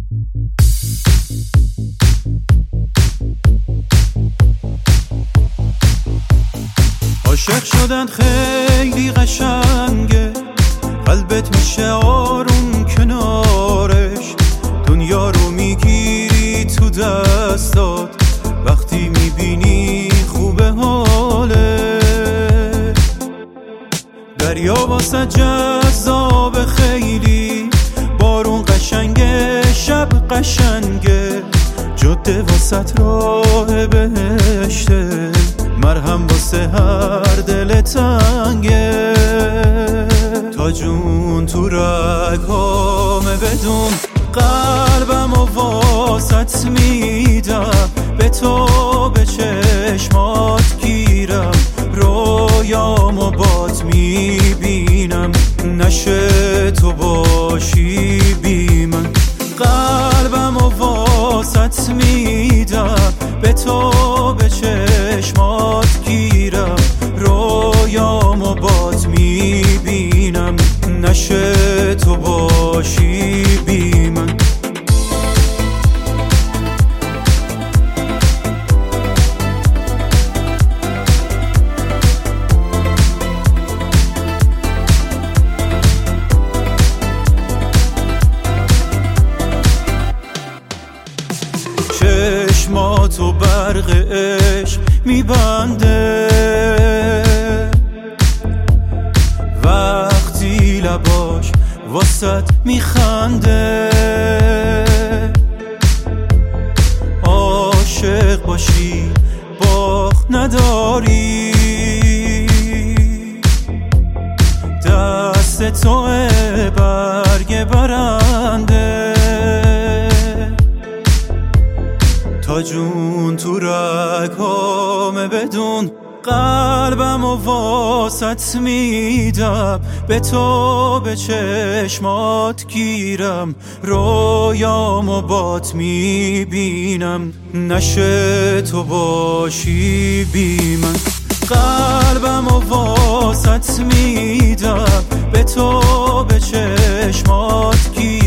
عاشق شدن خیلی قشنگه، قلبت میشه آروم کنارش، دنیا رو میگیری تو دستات وقتی میبینی خوبه حاله. دریا واسه جذاب خیلی، بارون قشنگه، شب قشنگه، جاده واسه راه بهشته، مرهم واسه هر دل تنگه. تا جون تو رگامه بدون، قلبم و واسط میدم، به تو به چشمات گیرم، رویامو بات میبینم، نشه تو باشی بی من. قلبم و واسط میدم، به تو به چشمات گیرم، رویامو بات میبینم، نشه تو باشی بی من. چشماتو برق عشق میبنده، وقتی لباش واسط میخنده. عاشق باشی باخت نداری، دست توه برگ برنده. تا جون تو رگامه بدون، قلبم و واسط میدم، به تو به چشمات گیرم، رویامو بات میبینم، نشه تو باشی بی من. قلبم و واسط میدم، به تو به چشمات گیرم،